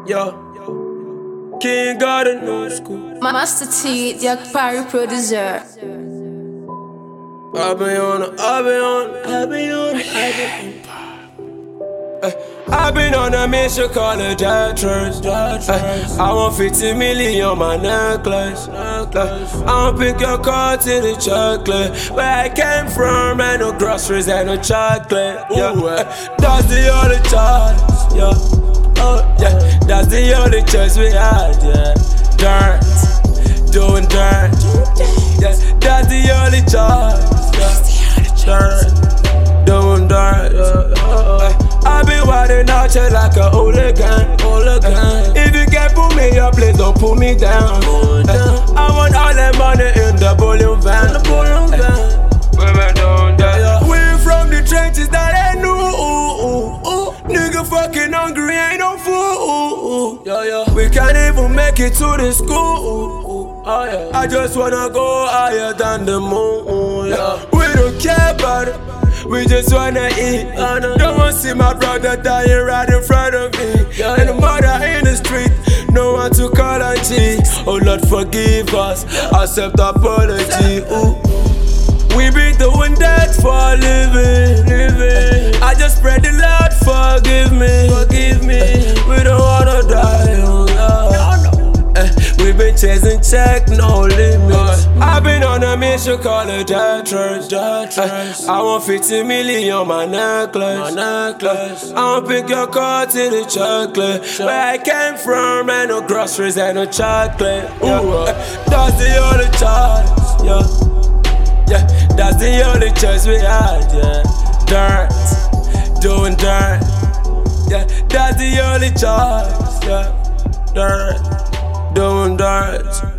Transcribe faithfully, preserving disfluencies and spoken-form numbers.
Yo, King Garden, new school. Master T, the Parry producer. I've been on it, I've been on it, I've been on it, I've been on it. I've been on a mission called a Jatress. I want fifty million on my necklace. I want pick your car to the chocolate. Where I came from, ain't no groceries, ain't no chocolate. Yeah, that's the only choice. Yeah, oh yeah, that's the only choice we had. Yeah, dirt, doing dirt. Yeah, that's the only choice. Yeah, dirt, doing dirt. Yeah. I be wildin' out here like a hooligan, hooligan. If you can't put me up, please don't put me down. down. I want all that money in the bullion van. The bullion van. Women don't die. We from the trenches that ain't new. Ooh, ooh, ooh. Nigga fucking hungry, ain't no food. Yeah, yeah. We can't even make it to the school. Oh, yeah. I just wanna go higher than the moon. Yeah. We don't care about it. We just wanna eat. uh, Don't wanna see my brother dying right in front of me. Yeah, and the mother in the street, no one to call on G. Oh Lord, forgive us, accept apology. Ooh. We be doing that for a living, living. I just pray the Lord forgive me, forgive me. We don't wanna die, oh Lord. eh, We been chasing check, no limits. I've been on a mission called a Jatress. I want fifty million on my necklace. My necklace. I want pick your car to the chocolate. Where I came from, ain't no groceries, ain't no chocolate. Ooh, that's the only choice. Yeah, yeah, that's the only choice we had. Yeah, dirt, doing dirt. Yeah, that's the only choice. Yeah, dirt, doing dirt.